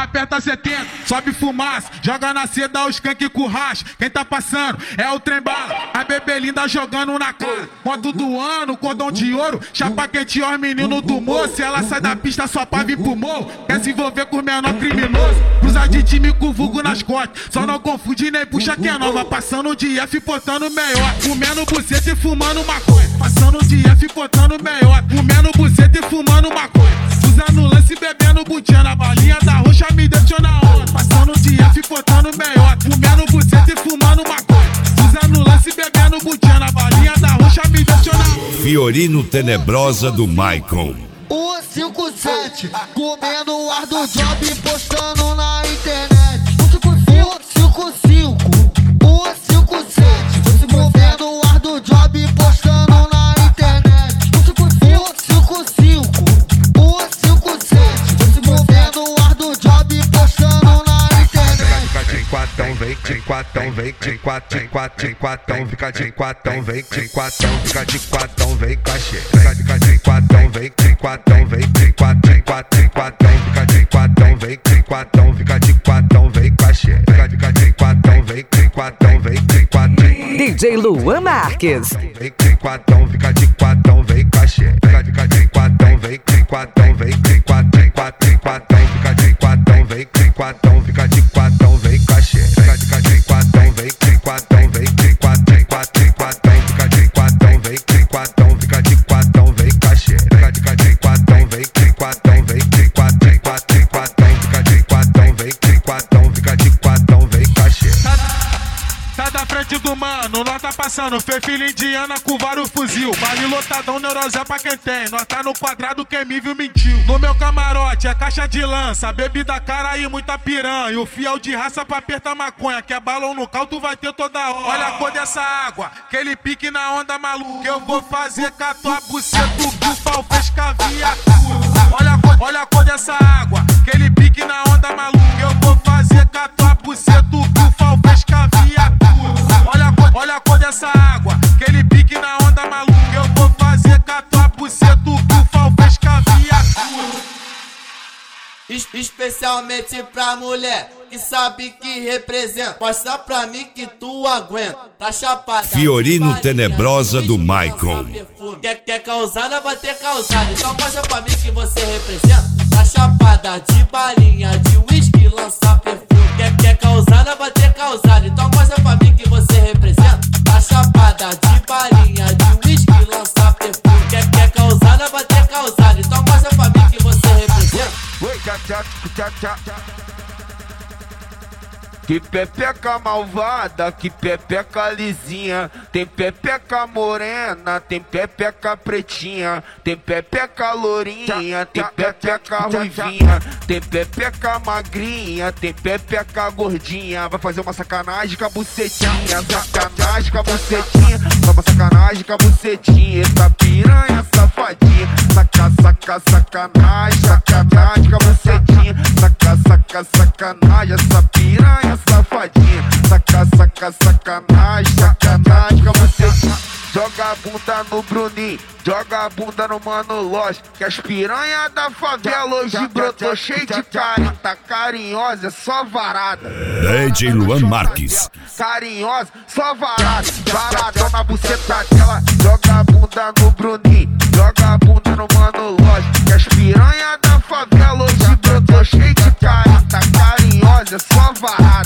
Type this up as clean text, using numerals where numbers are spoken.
aperta 70, sobe fumaça, joga na seda o skunk com racha. Quem tá passando é o trem bala, a bebê linda jogando na cara. Moto do ano, cordão de ouro, chapa quente os meninos do moço. Ela sai da pista só pra vir pro morro, quer se envolver com o menor criminoso. Cruza de time com vulgo nas costas, só não confunde nem puxa que é nova. Passando de F portando melhor, comendo buceta e fumando maconha. Passando de F portando melhor, comendo buceta e fumando maconha. Usando lance e bebendo butinha, na balinha da roxa me deixou na onda. Passando de F portando melhor, comendo buceta e fumando maconha. Usando lance e bebendo butinha, na balinha da roxa me deixou na onda. Fiorino Tenebrosa do Maicon. 157, comendo o ar do job, postando na internet. 155, 157, comendo o ar do job, postando na internet. 155, 157, comendo o ar do job, postando na internet. Fica de quatão, vem de quatão, vem de quatão, fica de quatão, vem de quatão, fica de quatão, vem cachê. Fica de quatão, vem de quatão, vem de quatão, fica de quatão, vem de quatão, fica de quatão, vem cachê. Fica de quatão, vem de quatão, vem de quatão. DJ Luan Marques. Vem de quatão, fica de quatão, vem cachê. Fica de quatão, vem de quatão, vem de quatão, fica de quatão, vem de quatão, fica de quatão, vem cachê. Fica de quatão, vem de quatão, vem de quatão, fica de quatão, vem de quatão, fica de quatão, vem cachê. Fica de quatão, vem de quatão, vem de quatão, fica de quatão, vem de quatão, fica de quatão, vem cachê. Sai da frente do mano, nós tá passando, fez filha indiana com vários fuzil. Vale lotadão, neurosé pra quem tem, nós tá no quadrado, quem me viu mentiu. No meu camarote é caixa de lança, bebida cara e muita piranha. O fiel de raça pra apertar maconha, que é balão no cal, tu vai ter toda hora. Olha a cor dessa água, aquele pique na onda maluca. Eu vou fazer com a tua buceta, o bufal fez caviatura. Olha a cor dessa água, aquele pique na onda maluca. Eu vou fazer com a tua buceta, o bufal fez caviatura. Olha a cor dessa água, aquele pique na onda maluca. Eu vou fazer com a tua buceta, o bufal fez caviatura. Especialmente pra mulher que sabe que representa. Mostra pra mim que tu aguenta. Tá chapada. Fiorino Tenebrosa do Maicon. Quer causada, vai ter causada. Então mostra pra mim que você representa. Tá chapada de balinha, de uísque, lança perfume. Quer causada, vai ter causada. Então mostra pra mim que você representa. Tá chapada de balinha, de uísque, lança perfume. Quer causada, vai ter causada. Então mostra pra mim que você representa. Que pepeca malvada, que pepeca lisinha. Tem pepeca morena, tem pepeca pretinha. Tem pepeca lourinha, tem pepeca ruivinha. Tem pepeca magrinha, tem pepeca gordinha. Vai fazer uma sacanagem com a bucetinha. Sacanagem com a bucetinha. Só uma sacanagem com a bucetinha. Essa piranha safadinha. Sacanagem, sacanagem com a bucetinha. Sacanagem, essa piranha safadinha. Sacanagem, sacanagem com a bucetinha. Joga a bunda no Bruninho, joga a bunda no Mano Loja. Que as piranhas da favela hoje brotou cheio de carinho. Tá carinhosa, é só varada. DJ Luan Marques. Carinhosa, só varada. Varadão na buceta dela. Joga a bunda no Bruninho, joga a bunda no Mano Loja. Que as piranhas da favela hoje brotou cheio de carinho. Tá carinhosa, é só varada.